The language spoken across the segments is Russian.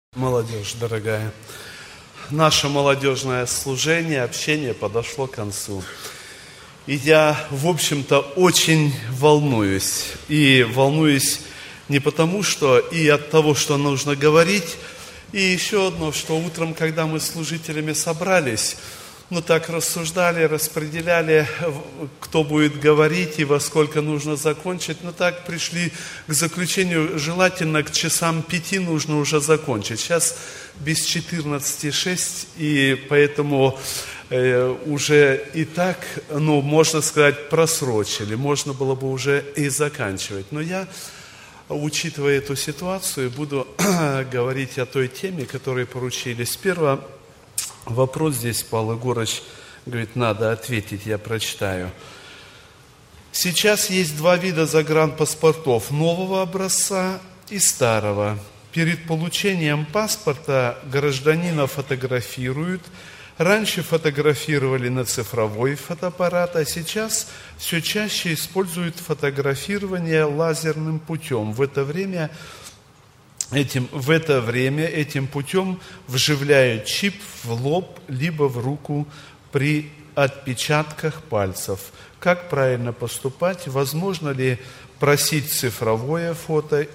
Молодежь, дорогая, наше молодежное служение, общение подошло к концу. И я, в общем-то, очень волнуюсь. И волнуюсь не потому, что и от того, что нужно говорить. И еще одно, что утром, когда мы с служителями собрались, так рассуждали, распределяли, кто будет говорить и во сколько нужно закончить. Так пришли к заключению, желательно к часам 5 нужно уже закончить. Сейчас без 14:06, и поэтому уже и так, можно сказать, просрочили. Можно было бы уже и заканчивать. Но я, учитывая эту ситуацию, буду говорить о той теме, которой поручили. Сперва вопрос здесь, Павел Егорович говорит, надо ответить, я прочитаю. Сейчас есть два вида загранпаспортов, нового образца и старого. Перед получением паспорта гражданина фотографируют. Раньше фотографировали на цифровой фотоаппарат, а сейчас все чаще используют фотографирование лазерным путем. В это время этим путем вживляют чип в лоб либо в руку при отпечатках пальцев. Как правильно поступать? Возможно ли просить цифровое фото?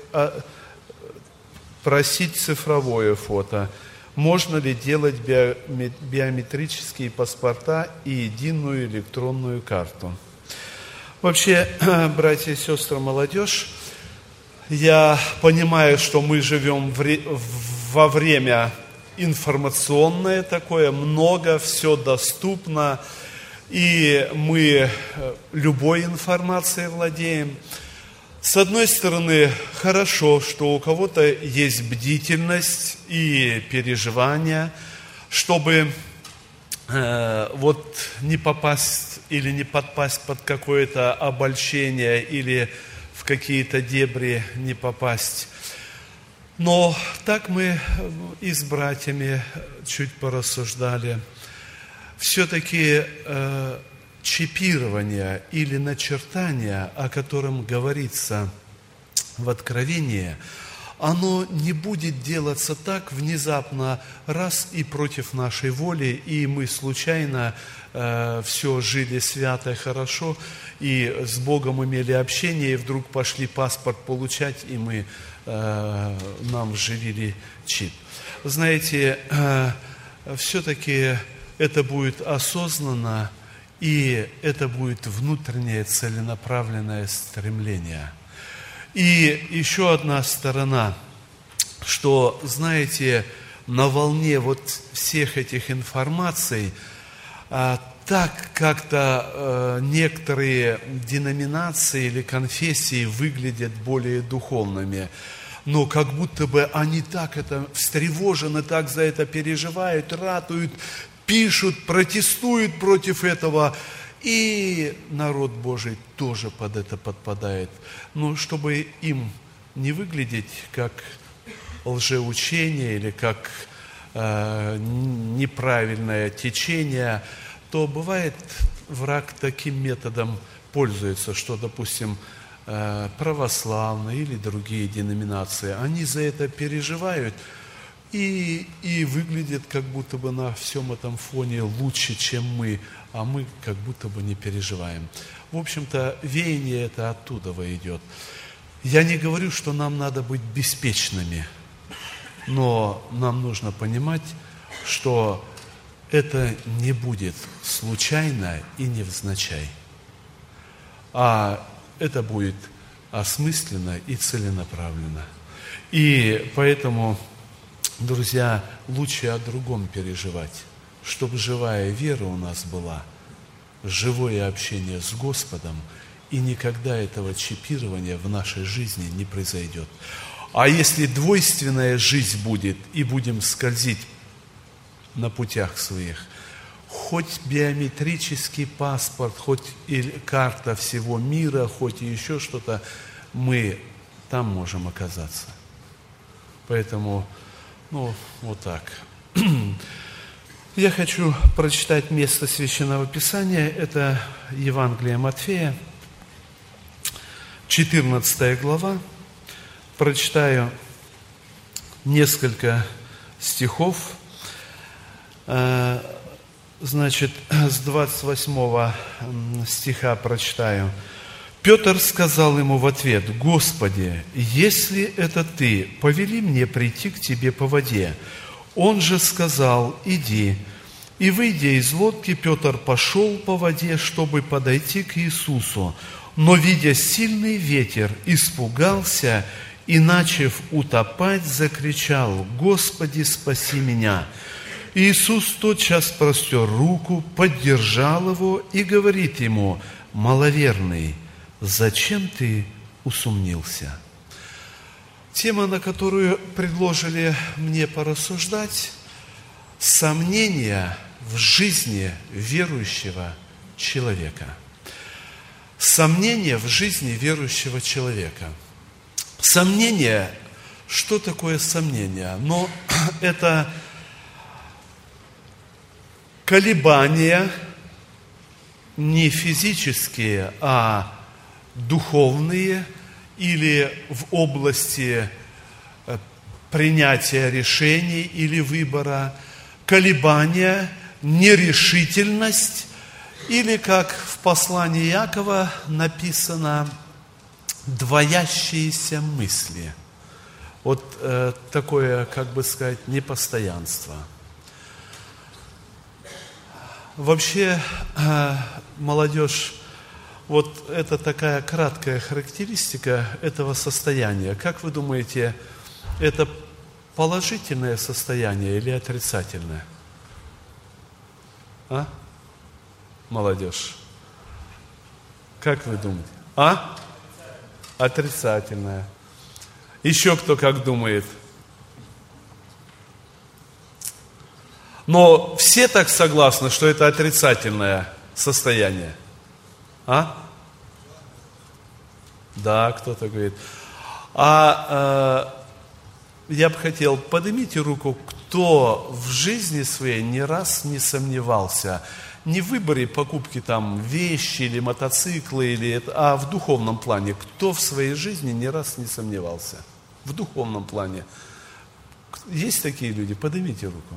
Можно ли делать биометрические паспорта и единую электронную карту? Вообще, братья и сестры, молодежь, я понимаю, что мы живем во время информационное такое, много, все доступно, и мы любой информацией владеем. С одной стороны, хорошо, что у кого-то есть бдительность и переживания, чтобы не попасть или не подпасть под какое-то обольщение или в какие-то дебри не попасть. Но так мы и с братьями чуть порассуждали. Все-таки чипирование или начертание, о котором говорится в Откровении, оно не будет делаться так внезапно, раз и против нашей воли, и мы случайно все жили свято и хорошо, и с Богом имели общение, и вдруг пошли паспорт получать, и нам вживили чип. Знаете, все-таки это будет осознанно, и это будет внутреннее целенаправленное стремление. И еще одна сторона, что, знаете, на волне всех этих информаций, так как-то некоторые деноминации или конфессии выглядят более духовными, но как будто бы они так встревожены, так за это переживают, ратуют, пишут, протестуют против этого, и народ Божий тоже под это подпадает. Но чтобы им не выглядеть как лжеучение или как неправильное течение, то бывает враг таким методом пользуется, что, допустим, православные или другие деноминации, они за это переживают, и выглядит как будто бы на всем этом фоне лучше, чем мы, а мы как будто бы не переживаем. В общем-то, веяние это оттуда идет. Я не говорю, что нам надо быть беспечными, но нам нужно понимать, что это не будет случайно и невзначай, а это будет осмысленно и целенаправленно. И поэтому, друзья, лучше о другом переживать, чтобы живая вера у нас была, живое общение с Господом, и никогда этого чипирования в нашей жизни не произойдет. А если двойственная жизнь будет, и будем скользить на путях своих, хоть биометрический паспорт, хоть и карта всего мира, хоть и еще что-то, мы там можем оказаться. Поэтому, вот так. Я хочу прочитать место Священного Писания. Это Евангелие Матфея, 14 глава. Прочитаю несколько стихов. Значит, с 28 стиха прочитаю. Петр сказал ему в ответ: «Господи, если это Ты, повели мне прийти к Тебе по воде». Он же сказал: «Иди». И, выйдя из лодки, Петр пошел по воде, чтобы подойти к Иисусу. Но, видя сильный ветер, испугался и, начав утопать, закричал: «Господи, спаси меня!» Иисус тотчас простер руку, поддержал его и говорит ему: «Маловерный, зачем ты усомнился?» Тема, на которую предложили мне порассуждать – сомнения в жизни верующего человека. Сомнения в жизни верующего человека. Сомнение, что такое сомнение? Но это колебания не физические, а духовные или в области принятия решений или выбора, колебания, нерешительность или, как в послании Иакова написано, двоящиеся мысли. Вот такое, как бы сказать, непостоянство. Вообще, молодежь, вот это такая краткая характеристика этого состояния. Как вы думаете, это положительное состояние или отрицательное? А? Молодежь. Как вы думаете? А? Отрицательное. Еще кто как думает? Но все так согласны, что это отрицательное состояние? А? Да, кто-то говорит. Я бы хотел, поднимите руку, кто в жизни своей ни раз не сомневался, не в выборе покупки там вещи или мотоциклы, а в духовном плане. Кто в своей жизни ни раз не сомневался? В духовном плане. Есть такие люди? Поднимите руку.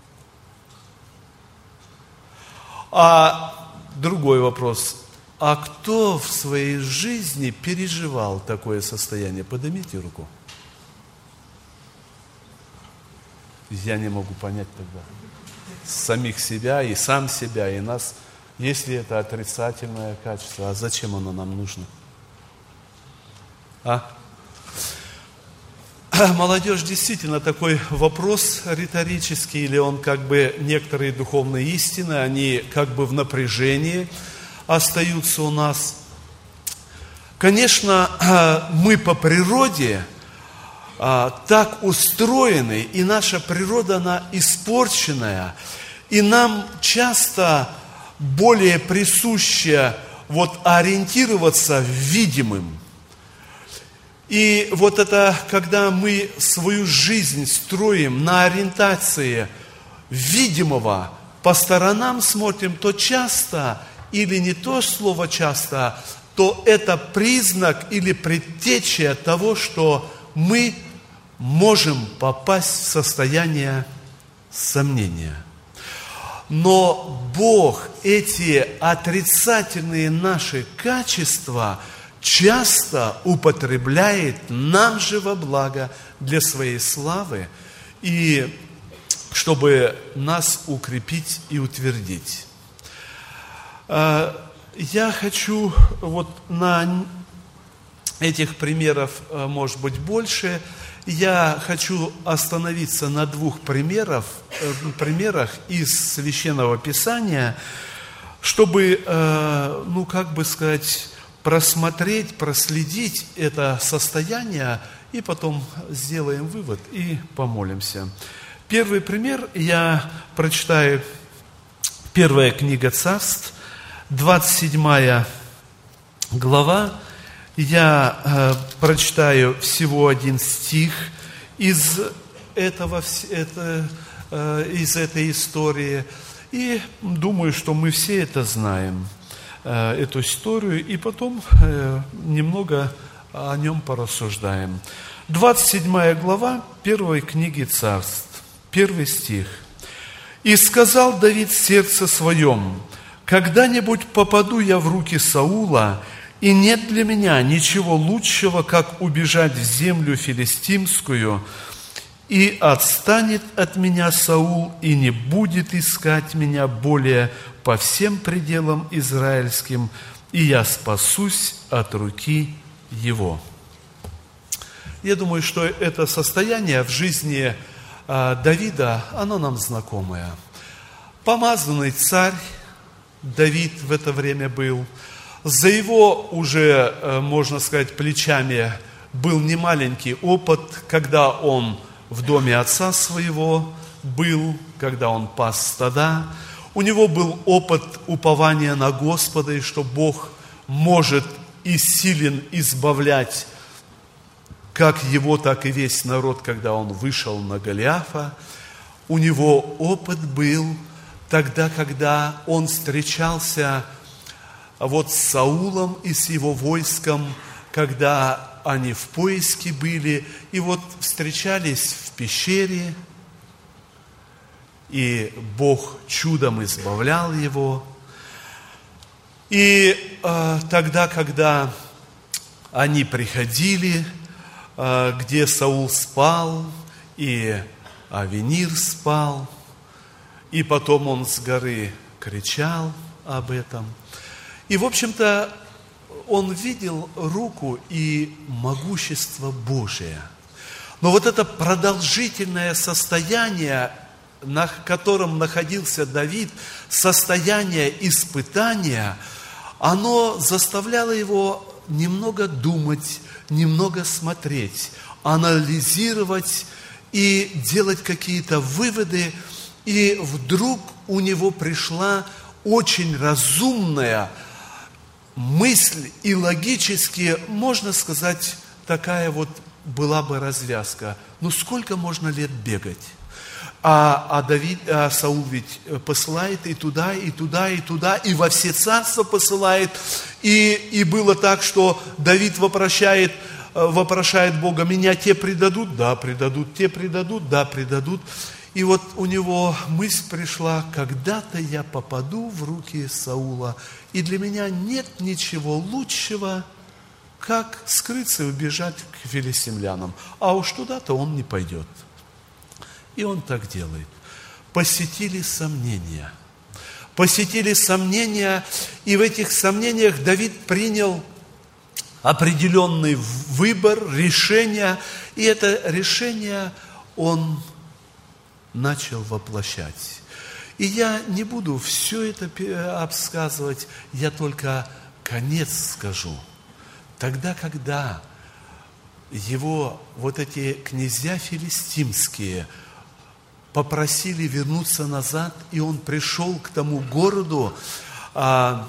А другой вопрос. А кто в своей жизни переживал такое состояние? Поднимите руку. Я не могу понять тогда. Самих себя и сам себя, и нас. Если это отрицательное качество, а зачем оно нам нужно? Молодежь действительно такой вопрос риторический, или он как бы некоторые духовные истины, они как бы в напряжении остаются у нас. Конечно, мы по природе так устроены, и наша природа, она испорченная, и нам часто более присуще ориентироваться в видимом. И вот это, когда мы свою жизнь строим на ориентации видимого, по сторонам смотрим, то часто, или не то слово часто, то это признак или предтеча того, что мы можем попасть в состояние сомнения. Но Бог эти отрицательные наши качества часто употребляет нам же во благо для своей славы и чтобы нас укрепить и утвердить. Я хочу на этих примеров, может быть, больше. Я хочу остановиться на двух примерах из Священного Писания, чтобы, просмотреть, проследить это состояние, и потом сделаем вывод и помолимся. Первый пример я прочитаю. Первая книга Царств, 27 глава. Я прочитаю всего один стих из этой истории. И думаю, что мы все это знаем, эту историю, и потом немного о нем порассуждаем. 27 глава первой книги Царств. 1 стих. «И сказал Давид в сердце своем: когда-нибудь попаду я в руки Саула, и нет для меня ничего лучшего, как убежать в землю филистимскую, и отстанет от меня Саул, и не будет искать меня более по всем пределам израильским, и я спасусь от руки его». Я думаю, что это состояние в жизни Давида, оно нам знакомое. Помазанный царь Давид в это время был. За его уже, можно сказать, плечами был немаленький опыт, когда он в доме отца своего был, когда он пас стада. У него был опыт упования на Господа, и что Бог может и силен избавлять как его, так и весь народ, когда он вышел на Голиафа. У него опыт был тогда, когда он встречался с Саулом и с его войском, когда они в поиске были, и встречались в пещере, и Бог чудом избавлял его. И тогда, когда они приходили, где Саул спал, и Авенир спал, и потом он с горы кричал об этом. И, в общем-то, он видел руку и могущество Божие. Но это продолжительное состояние, на котором находился Давид, состояние испытания, оно заставляло его немного думать, немного смотреть, анализировать и делать какие-то выводы. И вдруг у него пришла очень разумная мысль, и логически, можно сказать, такая была бы развязка. Сколько можно лет бегать? Саул ведь посылает и туда, и туда, и туда, и во все царства посылает. И было так, что Давид вопрошает Бога: меня те предадут? Да, предадут. Те предадут? Да, предадут. И у него мысль пришла: когда-то я попаду в руки Саула, и для меня нет ничего лучшего, как скрыться и убежать к филистимлянам. А уж туда-то он не пойдет. И он так делает. Посетили сомнения, и в этих сомнениях Давид принял определенный выбор, решение, и это решение он начал воплощать. И я не буду все это обсказывать, я только конец скажу. Тогда, когда его эти князья филистимские попросили вернуться назад, и он пришел к тому городу, в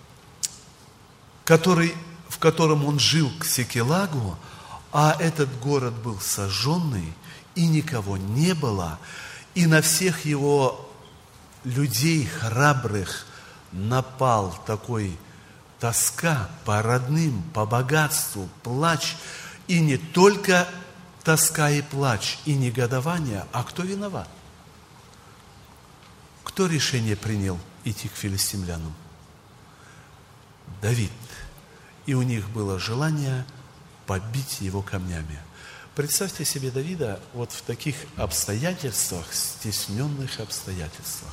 котором он жил, к Сикелагу, а этот город был сожженный, и никого не было, и на всех его людей храбрых напал такой тоска по родным, по богатству, плач, и не только тоска и плач, и негодование, а кто виноват? Кто решение принял идти к филистимлянам? Давид. И у них было желание побить его камнями. Представьте себе Давида в таких обстоятельствах, стесненных обстоятельствах.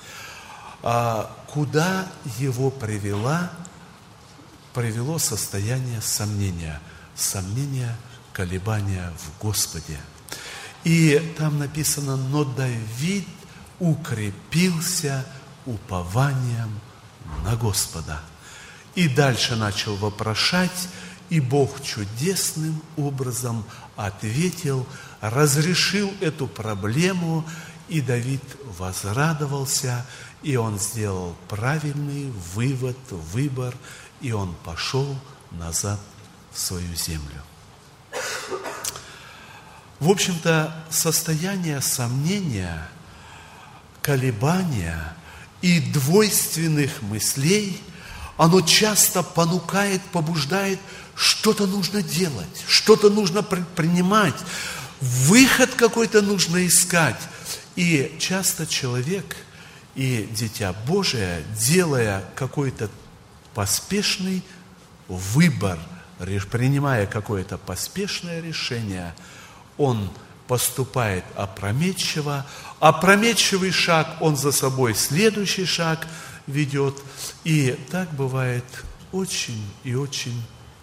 Куда его привело состояние сомнения, колебания в Господе. И там написано: но Давид укрепился упованием на Господа. И дальше начал вопрошать, и Бог чудесным образом ответил, разрешил эту проблему, и Давид возрадовался, и он сделал правильный выбор, и он пошел назад в свою землю. В общем-то, состояние сомнения, колебания и двойственных мыслей, оно часто понукает, побуждает, что-то нужно делать, что-то нужно предпринимать, выход какой-то нужно искать. И часто человек и Дитя Божие, делая какой-то поспешный выбор, принимая какое-то поспешное решение, он поступает опрометчиво. Опрометчивый шаг, он за собой следующий шаг ведет. И так бывает очень и очень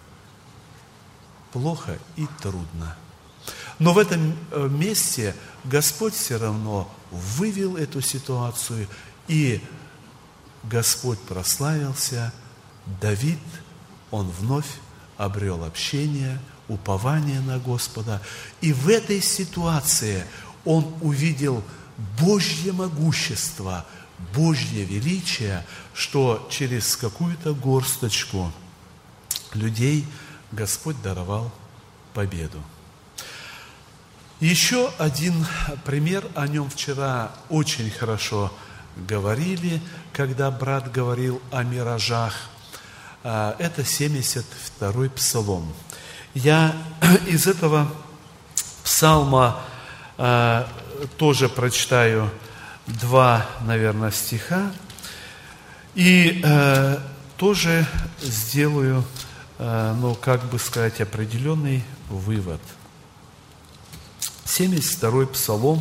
плохо и трудно. Но в этом месте Господь все равно вывел эту ситуацию, и Господь прославился. Давид, он вновь обрел общение, упование на Господа. И в этой ситуации он увидел Божье могущество, Божье величие, что через какую-то горсточку людей Господь даровал победу. Еще один пример, о нем вчера очень хорошо говорили, когда брат говорил о миражах. Это 72-й псалом. Я из этого псалма тоже прочитаю 2, наверное, стиха и тоже сделаю, определенный вывод. 72-й псалом,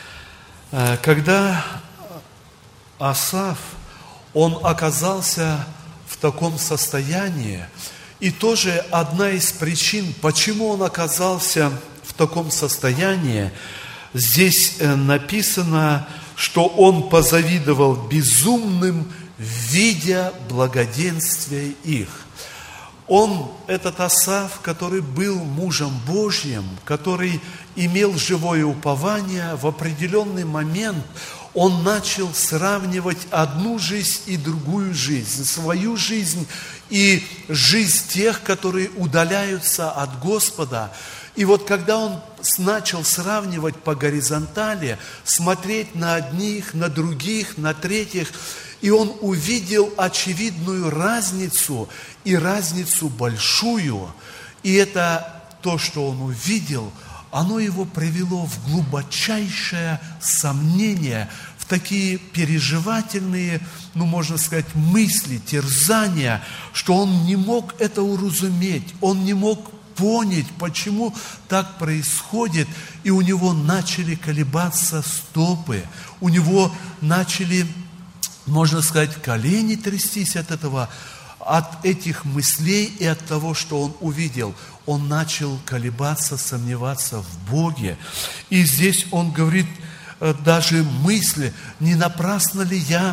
когда Асаф, он оказался в таком состоянии, и тоже одна из причин, почему он оказался в таком состоянии, здесь написано, что он позавидовал безумным, видя благоденствие их. Он, этот Асаф, который был мужем Божьим, который имел живое упование, в определенный момент он начал сравнивать одну жизнь и другую жизнь, свою жизнь и жизнь тех, которые удаляются от Господа. И вот когда он начал сравнивать по горизонтали, смотреть на одних, на других, на третьих, и он увидел очевидную разницу, и разницу большую. И это то, что он увидел, оно его привело в глубочайшее сомнение, в такие переживательные, мысли, терзания, что он не мог это уразуметь, он не мог понять, почему так происходит, и у него начали колебаться стопы, у него начали, колени трястись от этого, от этих мыслей и от того, что он увидел. Он начал колебаться, сомневаться в Боге. И здесь он говорит даже мысли, не напрасно ли я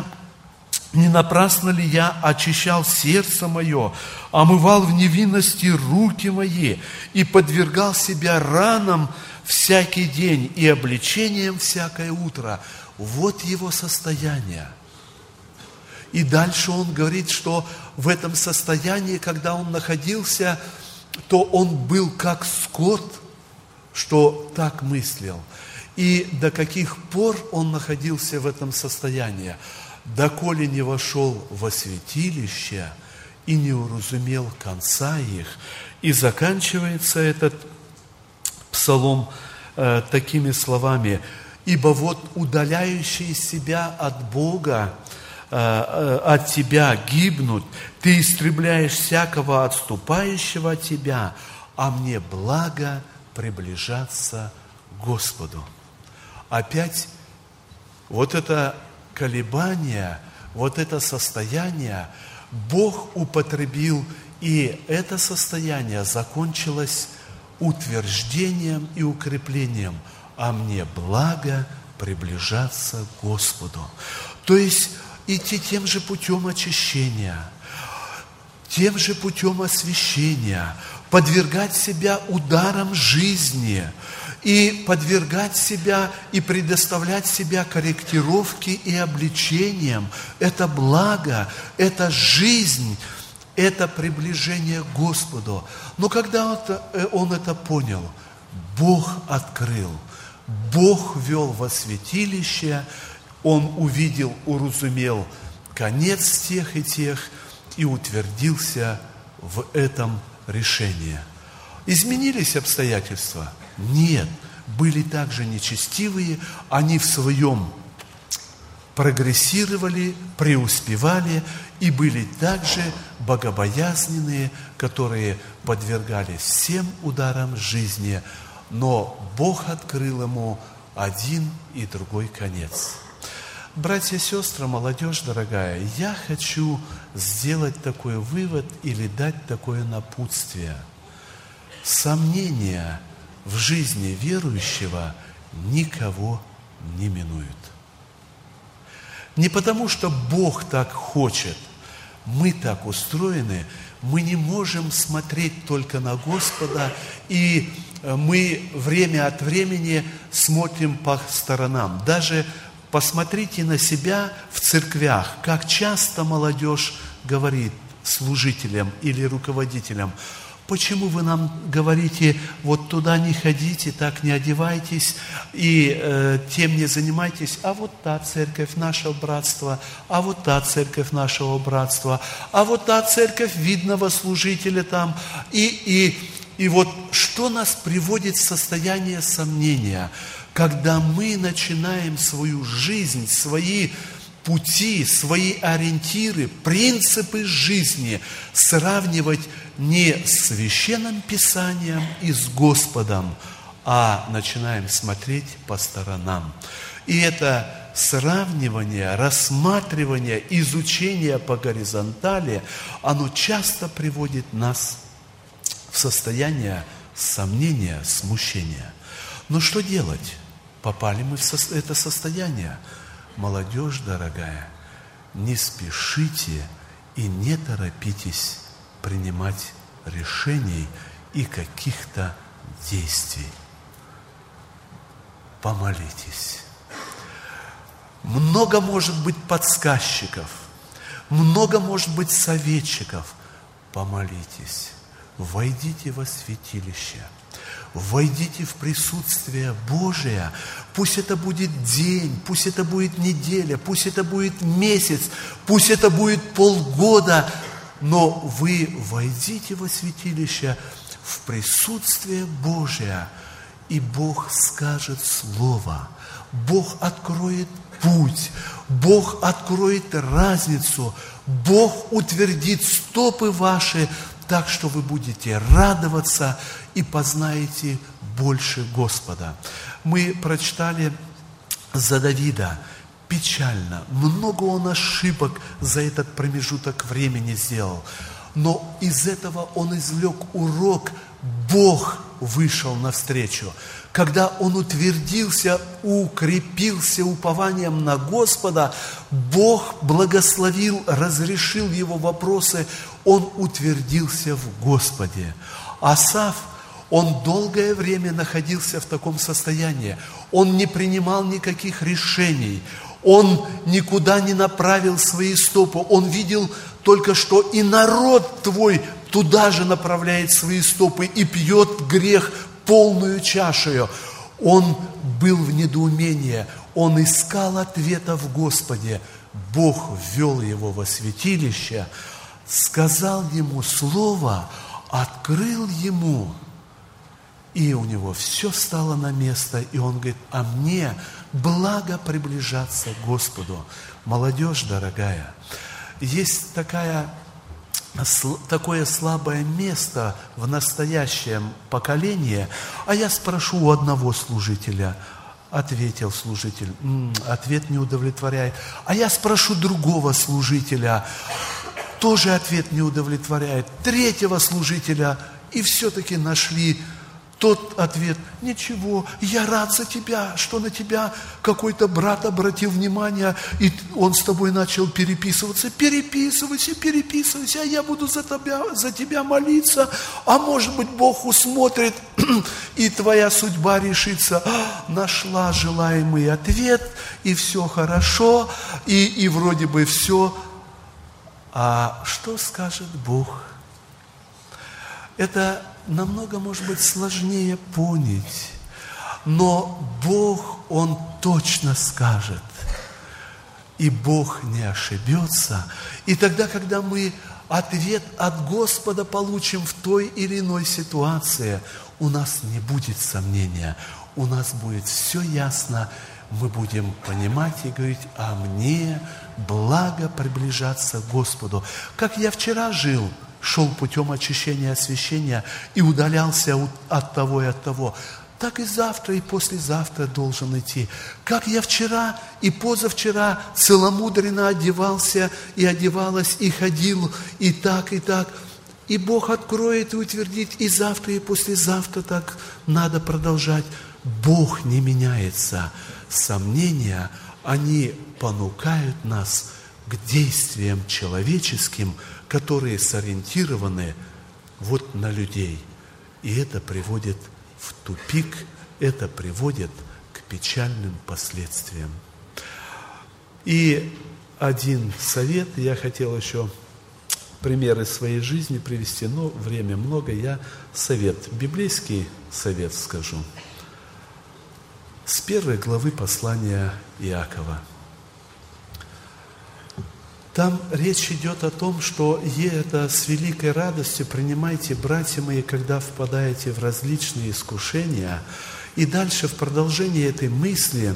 очищал сердце мое, омывал в невинности руки мои и подвергал себя ранам всякий день и обличением всякое утро. Вот его состояние. И дальше он говорит, что в этом состоянии, когда он находился, то он был как скот, что так мыслил. И до каких пор он находился в этом состоянии? Доколе не вошел во святилище и не уразумел конца их. И заканчивается этот псалом такими словами: «Ибо вот удаляющие себя от Бога, от Тебя гибнут, Ты истребляешь всякого отступающего от Тебя, а мне благо приближаться к Господу». Опять вот это колебание, вот это состояние Бог употребил, и это состояние закончилось утверждением и укреплением: «А мне благо приближаться к Господу». То есть идти тем же путем очищения, тем же путем освящения, подвергать себя ударам жизни и подвергать себя и предоставлять себя корректировке и обличениям. Это благо, это жизнь, это приближение к Господу. Но когда он это понял, Бог открыл, Бог ввел во святилище, он увидел, уразумел конец тех и тех и утвердился в этом решении. Изменились обстоятельства? Нет. были также нечестивые, они в своем прогрессировали, преуспевали и были также богобоязненные, которые подвергались всем ударам жизни, но Бог открыл ему один и другой конец. Братья и сестры, молодежь дорогая, я хочу сделать такой вывод или дать такое напутствие. Сомнения в жизни верующего никого не минуют. Не потому, что Бог так хочет, мы так устроены, мы не можем смотреть только на Господа, и мы время от времени смотрим по сторонам. Даже посмотрите на себя в церквях, как часто молодежь говорит служителям или руководителям: почему вы нам говорите, вот туда не ходите, так не одевайтесь, и тем не занимайтесь, а вот та церковь нашего братства, а вот та церковь нашего братства, а вот та церковь видного служителя там. И вот что нас приводит в состояние сомнения, когда мы начинаем свою жизнь, свои пути, свои ориентиры, принципы жизни сравнивать не с Священным Писанием и с Господом, а начинаем смотреть по сторонам. И это сравнивание, рассматривание, изучение по горизонтали, оно часто приводит нас в состояние сомнения, смущения. Но что делать? Попали мы в это состояние. Молодежь дорогая, не спешите и не торопитесь принимать решений и каких-то действий. Помолитесь. Много может быть подсказчиков, много может быть советчиков. Помолитесь. Войдите во святилище. Войдите в присутствие Божие. Пусть это будет день, пусть это будет неделя, пусть это будет месяц, пусть это будет полгода, но вы войдите во святилище в присутствие Божие, и Бог скажет слово, Бог откроет путь, Бог откроет разницу, Бог утвердит стопы ваши, так что вы будете радоваться и познаете больше Господа. Мы прочитали за Давида. Печально. Много он ошибок за этот промежуток времени сделал. Но из этого он извлек урок. Бог вышел навстречу. Когда он утвердился, укрепился упованием на Господа, Бог благословил, разрешил его вопросы, он утвердился в Господе. Асаф, он долгое время находился в таком состоянии. Он не принимал никаких решений. Он никуда не направил свои стопы. Он видел только, что и народ твой туда же направляет свои стопы и пьет грех полную чашею. Он был в недоумении. Он искал ответа в Господе. Бог ввел его во святилище, сказал ему слово, открыл ему. И у него все стало на место, и он говорит: а мне благо приближаться к Господу. Молодежь дорогая, есть такое слабое место в настоящем поколении, а я спрошу у одного служителя, ответил служитель, ответ не удовлетворяет, а я спрошу другого служителя, тоже ответ не удовлетворяет, третьего служителя, и все-таки нашли тот ответ: ничего, я рад за тебя, что на тебя какой-то брат обратил внимание, и он с тобой начал переписываться. Переписывайся, а я буду за тебя молиться, а может быть Бог усмотрит, и твоя судьба решится. Нашла желаемый ответ, и все хорошо, и вроде бы все. А что скажет Бог? Это намного, может быть, сложнее понять, но Бог, Он точно скажет, и Бог не ошибется. И тогда, когда мы ответ от Господа получим в той или иной ситуации, у нас не будет сомнения, у нас будет все ясно, мы будем понимать и говорить: а мне благо приближаться к Господу. Как я вчера жил, шел путем очищения и освящения и удалялся от того и от того, так и завтра и послезавтра должен идти. Как я вчера и позавчера целомудренно одевался и одевалась, и ходил, и так, и так. И Бог откроет и утвердит, и завтра, и послезавтра так надо продолжать. Бог не меняется. Сомнения, они понукают нас к действиям человеческим, которые сориентированы вот на людей. И это приводит в тупик, это приводит к печальным последствиям. И один совет, я хотел еще примеры своей жизни привести, но время много, я библейский совет скажу. С 1 главы послания Иакова. Там речь идет о том, что это с великой радостью принимайте, братья мои, когда впадаете в различные искушения. И дальше в продолжении этой мысли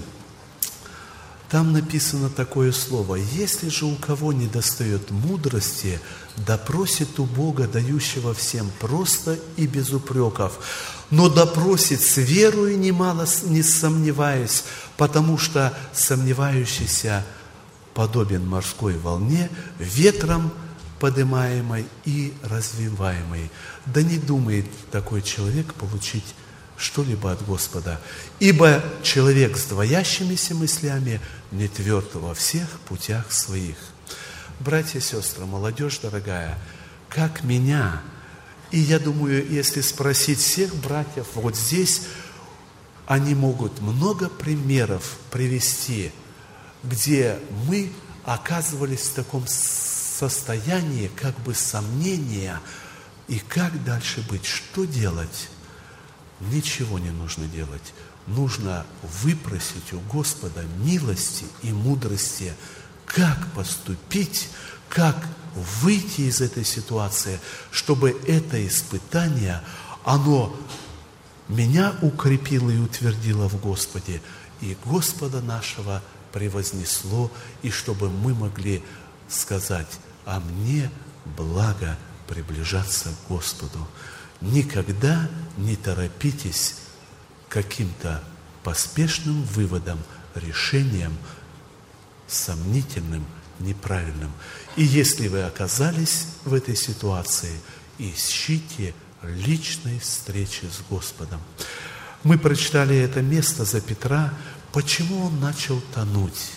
там написано такое слово: «Если же у кого недостает мудрости, да просит у Бога, дающего всем просто и без упреков, но да просит с верою немало, не сомневаясь, потому что сомневающийся подобен морской волне, ветром подымаемой и развиваемой. Да не думает такой человек получить что-либо от Господа. Ибо человек с двоящимися мыслями не тверд во всех путях своих». Братья и сестры, молодежь дорогая, как меня, и я думаю, если спросить всех братьев вот здесь, они могут много примеров привести, где мы оказывались в таком состоянии как бы сомнения, и как дальше быть, что делать? Ничего не нужно делать. Нужно выпросить у Господа милости и мудрости, как поступить, как выйти из этой ситуации, чтобы это испытание, оно меня укрепило и утвердило в Господе, и Господа нашего превознесло, и чтобы мы могли сказать: а мне благо приближаться к Господу. Никогда не торопитесь каким-то поспешным выводом, решением, сомнительным, неправильным. И если вы оказались в этой ситуации, ищите личной встречи с Господом. Мы прочитали это место за Петра. Почему он начал тонуть?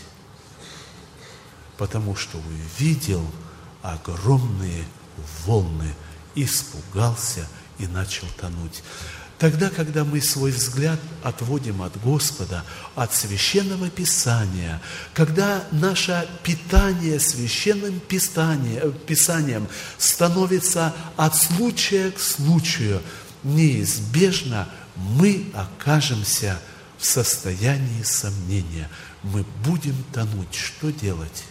Потому что увидел огромные волны, испугался и начал тонуть. Тогда, когда мы свой взгляд отводим от Господа, от Священного Писания, когда наше питание Священным Писанием становится от случая к случаю, неизбежно мы окажемся в состоянии сомнения. Мы будем тонуть. Что делать?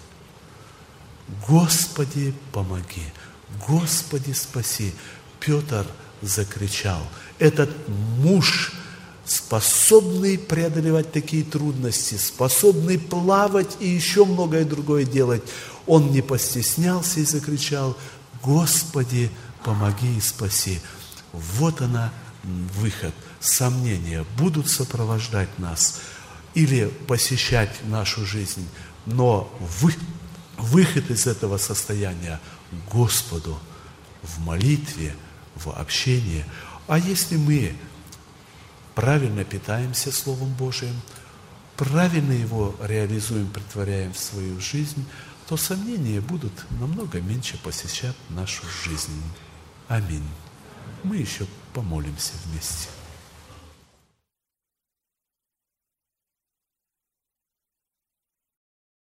Господи, помоги! Господи, спаси! Петр закричал. Этот муж, способный преодолевать такие трудности, способный плавать и еще многое другое делать, он не постеснялся и закричал: Господи, помоги и спаси. Вот она, выход. Сомнения будут сопровождать нас или посещать нашу жизнь, но выход из этого состояния Господу в молитве, в общении. А если мы правильно питаемся Словом Божиим, правильно его реализуем, претворяем в свою жизнь, то сомнения будут намного меньше посещать нашу жизнь. Аминь. Мы еще помолимся вместе.